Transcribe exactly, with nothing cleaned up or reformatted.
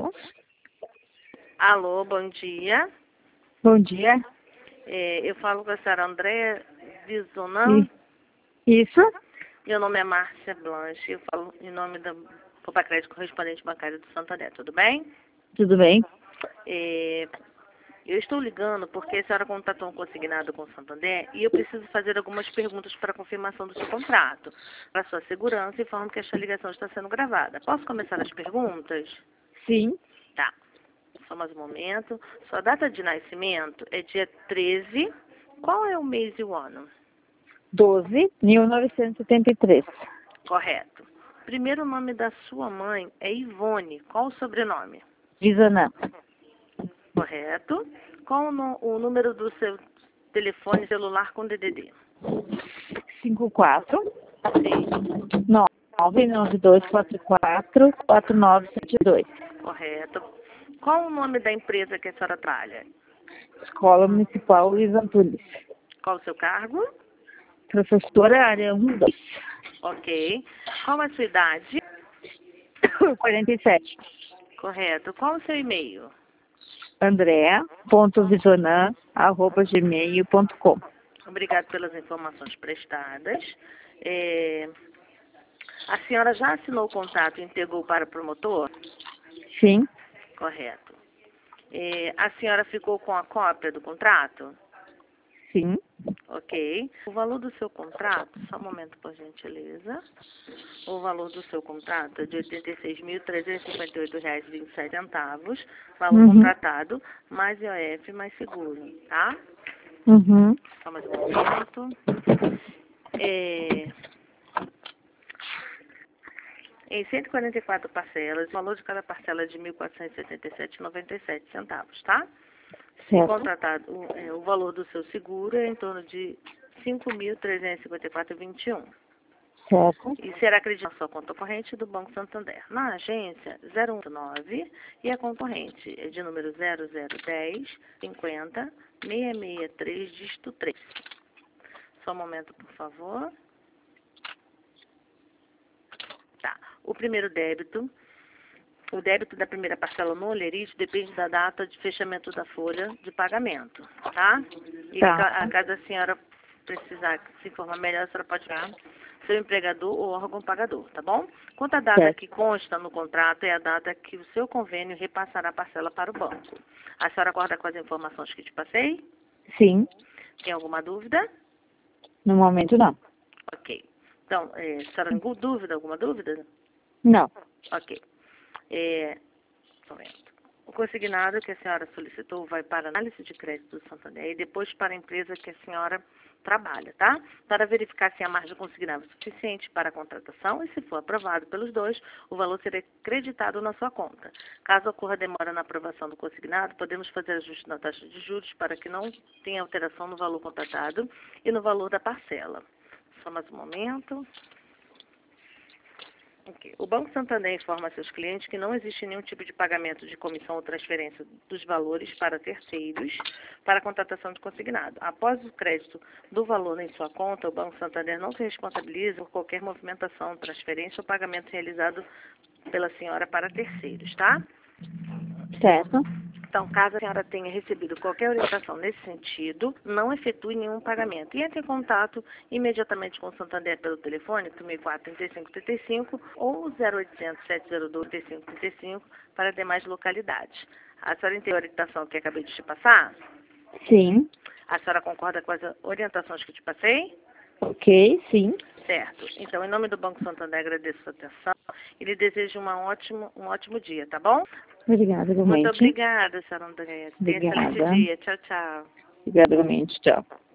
Alô? Alô, bom dia. Bom dia. É, eu falo com a senhora Andréa Visonan. Isso? Meu nome é Márcia Blanche. Eu falo em nome da Copa Crédito Correspondente Bancário do Santander. Tudo bem? Tudo bem? É, eu estou ligando porque a senhora contratou um consignado com o Santander e eu preciso fazer algumas perguntas para confirmação do seu contrato. Para sua segurança, informo que esta ligação está sendo gravada. Posso começar as perguntas? Sim. Tá. Só mais um momento. Sua data de nascimento é dia treze. Qual é o mês e o ano? doze, mil novecentos e setenta e três. Correto. Primeiro nome da sua mãe é Ivone. Qual o sobrenome? Visanã. Correto. Qual o, no- o número do seu telefone celular com D D D? cinco quatro Sim. nove nove dois quatro quatro quatro nove sete dois. Correto. Qual o nome da empresa que a senhora trabalha? Escola Municipal Luiz Antunes. Qual o seu cargo? Professora área um dois. Ok. Qual a sua idade? quarenta e sete. Correto. Qual o seu e-mail? Andrea ponto visanã arroba gmail ponto com. Obrigado pelas informações prestadas. É, a senhora já assinou o contrato e entregou para o promotor? Sim. Correto. É, a senhora ficou com a cópia do contrato? Sim. Ok. O valor do seu contrato, só um momento, por gentileza. O valor do seu contrato é de oitenta e seis mil trezentos e cinquenta e oito reais e vinte e sete centavos. Valor Uhum. contratado, mais I O F, mais seguro, tá? Uhum. Só mais um momento. É, em cento e quarenta e quatro parcelas, o valor de cada parcela é de mil quatrocentos e setenta e sete reais e noventa e sete centavos, tá? O Certo. contratado, o, é, o valor do seu seguro é em torno de cinco mil trezentos e cinquenta e quatro reais e vinte e um centavos. Certo. E será acreditado na sua conta corrente do Banco Santander. Na agência zero um nove e a concorrente é de número zero zero um zero cinquenta seiscentos e sessenta e três, dígito três. Só um momento, por favor. Tá. O primeiro débito, o débito da primeira parcela no Olerite depende da data de fechamento da folha de pagamento, tá? E Tá. ca- a caso a senhora precisar se informar melhor, a senhora pode ligar seu empregador ou órgão pagador, tá bom? Quanto à data Certo. que consta no contrato é a data que o seu convênio repassará a parcela para o banco. A senhora acorda com as informações que te passei? Sim. Tem alguma dúvida? No momento não. Ok. Então, é, a senhora tem alguma dúvida, alguma dúvida? Não. Ok. É, um momento. O consignado que a senhora solicitou vai para a análise de crédito do Santander e depois para a empresa que a senhora trabalha, tá? Para verificar se a margem consignada é suficiente para a contratação e, se for aprovado pelos dois, o valor será creditado na sua conta. Caso ocorra demora na aprovação do consignado, podemos fazer ajuste na taxa de juros para que não tenha alteração no valor contratado e no valor da parcela. Só mais um momento. Ok. O Banco Santander informa a seus clientes que não existe nenhum tipo de pagamento de comissão ou transferência dos valores para terceiros para a contratação de consignado. Após o crédito do valor em sua conta, o Banco Santander não se responsabiliza por qualquer movimentação, transferência ou pagamento realizado pela senhora para terceiros, tá? Certo. Então, caso a senhora tenha recebido qualquer orientação nesse sentido, não efetue nenhum pagamento. E entre em contato imediatamente com o Santander pelo telefone trinta e quatro, trinta e cinco, trinta e cinco ou zero oitocentos, sete zero dois, trinta e cinco, trinta e cinco para demais localidades. A senhora entendeu a orientação que acabei de te passar? Sim. A senhora concorda com as orientações que te passei? Ok, sim. Certo. Então, em nome do Banco Santander, agradeço a sua atenção e lhe desejo uma ótimo, um ótimo dia, tá bom? Obrigada, Muito igualmente. obrigada, senhora Andréa. Tenha um excelente Obrigada. dia. Tchau, tchau. Obrigada, igualmente. Tchau.